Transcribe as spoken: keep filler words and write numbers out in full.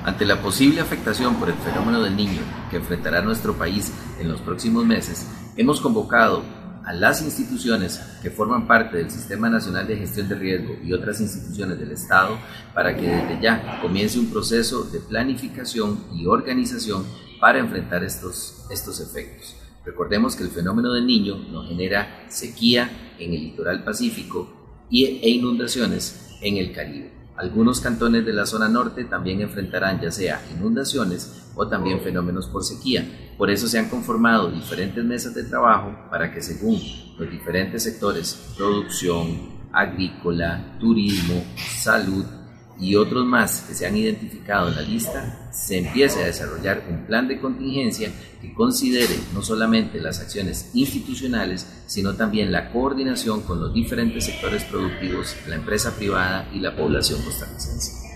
Ante la posible afectación por el fenómeno del Niño que enfrentará nuestro país en los próximos meses, hemos convocado a las instituciones que forman parte del Sistema Nacional de Gestión de Riesgo y otras instituciones del Estado para que desde ya comience un proceso de planificación y organización para enfrentar estos, estos efectos. Recordemos que el fenómeno del Niño nos genera sequía en el litoral pacífico y, e inundaciones en el Caribe. Algunos cantones de la zona norte también enfrentarán ya sea inundaciones o también fenómenos por sequía. Por eso se han conformado diferentes mesas de trabajo para que según los diferentes sectores, producción, agrícola, turismo, salud y otros más que se han identificado en la lista, se empiece a desarrollar un plan de contingencia que considere no solamente las acciones institucionales, sino también la coordinación con los diferentes sectores productivos, la empresa privada y la población costarricense.